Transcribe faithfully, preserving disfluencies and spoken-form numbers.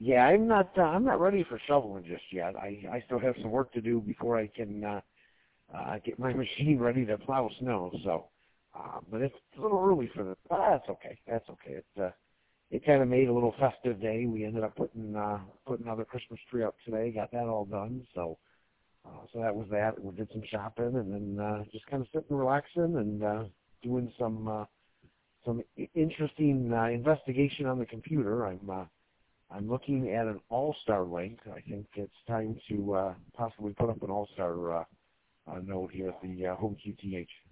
Yeah, I'm not. Uh, I'm not ready for shoveling just yet. I I still have some work to do before I can uh, uh, get my machine ready to plow snow. So, uh, but it's a little early for the. But that's okay. That's okay. It uh, it kind of made a little festive day. We ended up putting uh, putting another Christmas tree up today. Got that all done. So. Uh, so that was that. We did some shopping and then uh, just kind of sitting, relaxing, and uh, doing some uh, some i- interesting uh, investigation on the computer. I'm uh, I'm looking at an All-Star link. I think it's time to uh, possibly put up an All-Star uh, uh, note here at the uh, Home Q T H.